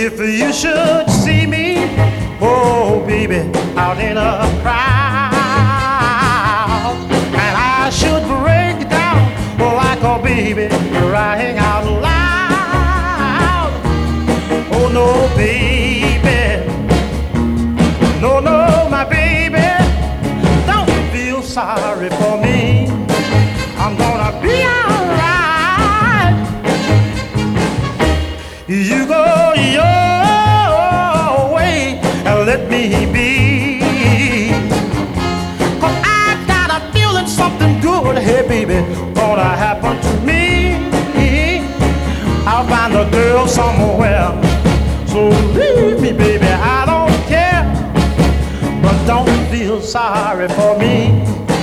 If you should see me, oh baby, out in a crowd, and I should break down like a baby crying out loud. Oh no, baby, no, no, my baby, don't feel sorry for me. I'm gonna be alright. You go your way and let me be. 'Cause I got a feeling something good, hey baby, gonna happen to me. I'll find a girl somewhere, so leave me, baby, I don't care. But don't feel sorry for me.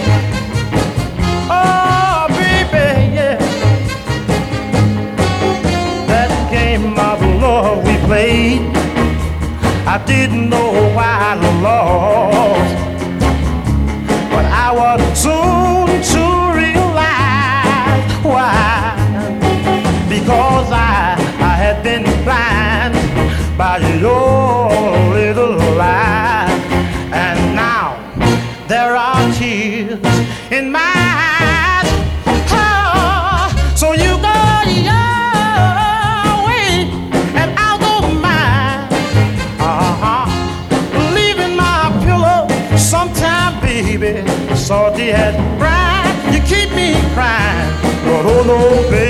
Oh, baby, yeah. That game of love we played, I didn't know why I lost, but I was soon to realize why. Because I had been blind by your little lie, and now there are tears in my eyes. Oh, so you go your way and I'll go mine. Leaving my pillow sometime, baby, salty as brine. You keep me crying, but oh no, baby,